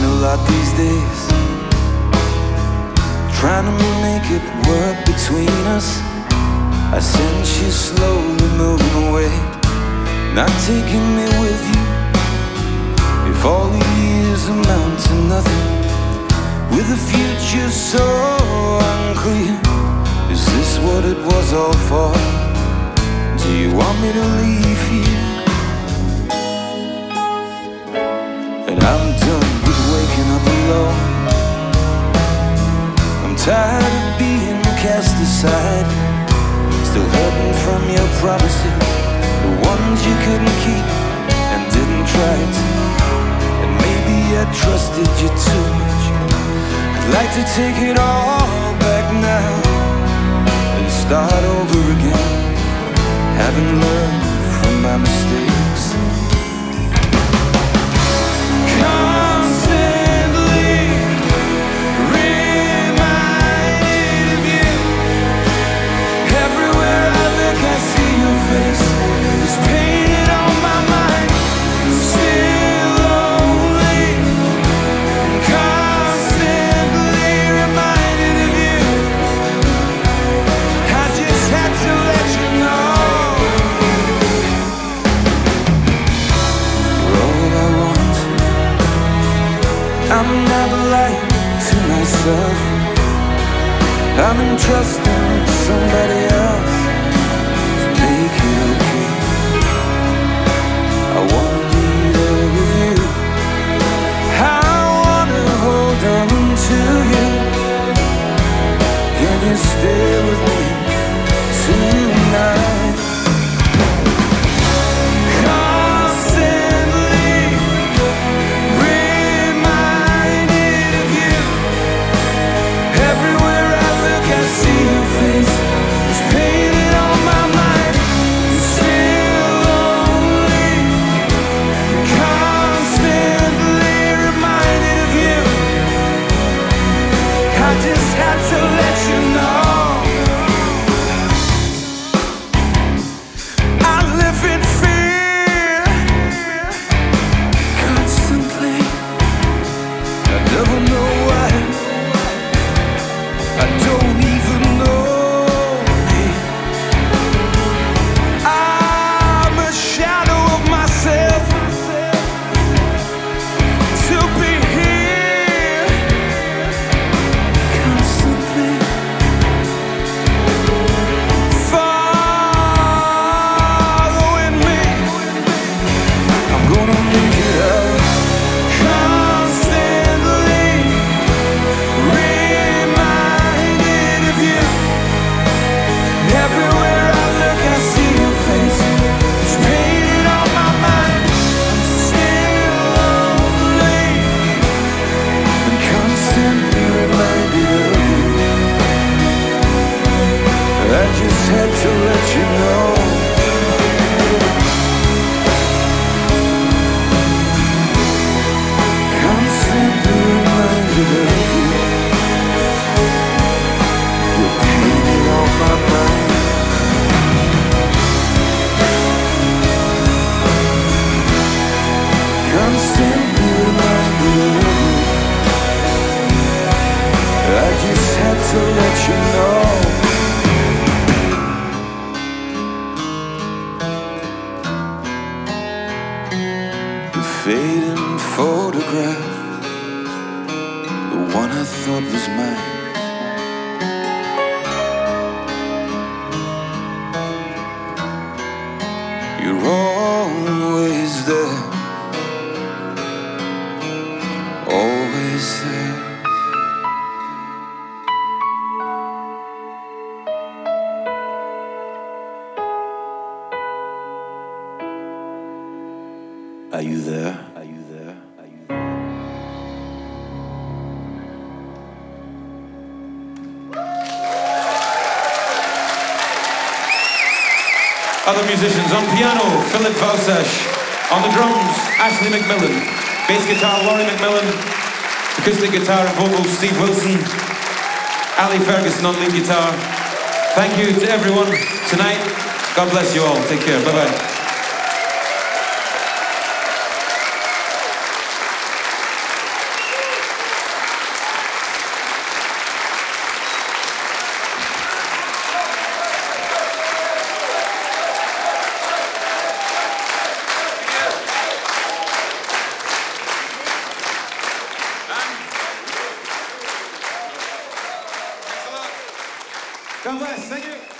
a lot these days, trying to make it work between us. I sense you slowly moving away, not taking me with you. If all the years amount to nothing, with the future so unclear, is this what it was all for? Do you want me to leave here? And I'm done with waking up alone. I'm tired of being cast aside, still hurting from your promises, the ones you couldn't keep and didn't try to. And maybe I trusted you too much. I'd like to take it all back now and start over again, having learned from my mistakes. Constantly reminded of you. Everywhere I look I see your face. It's painted on my mind. Still lonely, constantly reminded of you. I just had to let you know, you're all I want. I'm not lying to myself. I'm entrusting somebody else to make it okay. I wanna be there with you. I wanna hold on to you. Can you stay with me tonight? Constantly reminded of you. Everywhere I look I see your face. It's painted on my mind. Still lonely, constantly reminded of you. I just had to let you know, I live in fear constantly. I never know why. I don't even know me. I'm a shadow of myself to be here constantly, following me. I'm gonna make it out. Constantly reminded of you. Everywhere I look I see your face. It's painted on my mind. I'm still lonely and constantly reminded of you. I just had to let you know, constantly reminded of you. You're painted on my mind. Constantly reminded of you. I just had to let you know. The fading photograph, the one I thought was mine. You're always there, always there. Are you there? Are you there? Are you there? Other musicians: on piano, Philip Vausash; on the drums, Ashley McMillan; bass guitar, Laurie McMillan; acoustic guitar and vocals, Steve Wilson; Ali Ferguson on lead guitar. Thank you to everyone tonight. God bless you all. Take care. Bye-bye. God bless. Thank you.